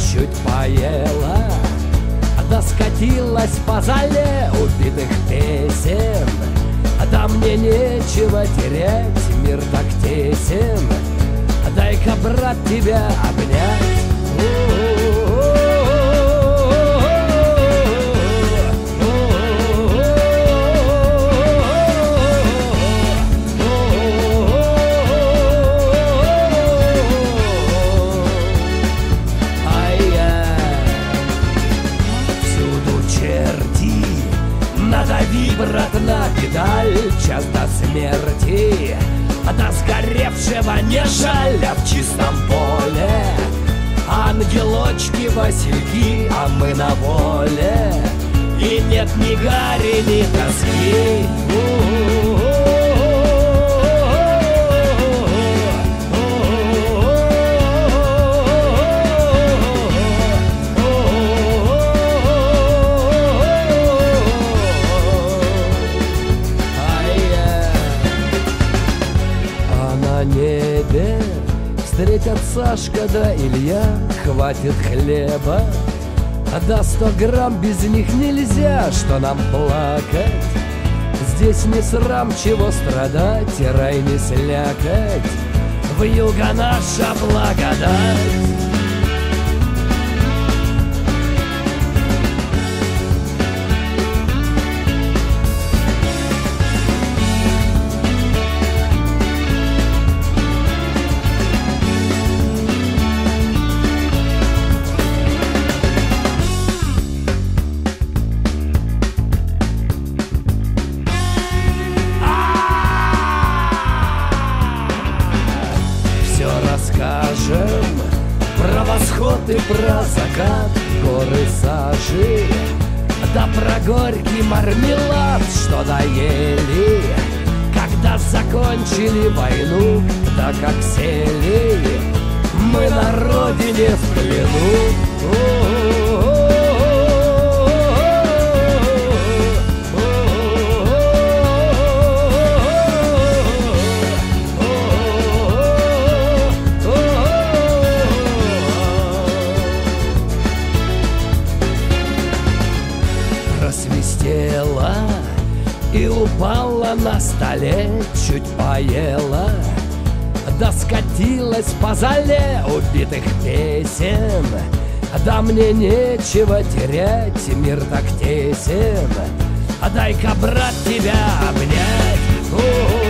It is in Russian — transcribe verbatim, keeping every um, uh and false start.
чуть поела, да скатилась по зале убитых песен. Да мне нечего терять, мир так тесен, дай-ка, брат, тебя обнять. Надави, брат, на педаль, час до смерти, до сгоревшего не жаль, а в чистом поле ангелочки, васильки, а мы на воле, и нет ни гари, ни тоски. На небе встретят Сашка да Илья, хватит хлеба, да сто грамм без них нельзя, что нам плакать. Здесь не срам, чего страдать, и рай не слякоть, вьюга наша благодать. Расскажем про восход и про закат, горы сажи, да про горький мармелад, что доели, когда закончили войну, да как сели мы на родине в плену. Просвистела и упала на столе, чуть поела, да скатилась по зале убитых песен. Да мне нечего терять, мир так тесен, дай-ка, брат, тебя обнять.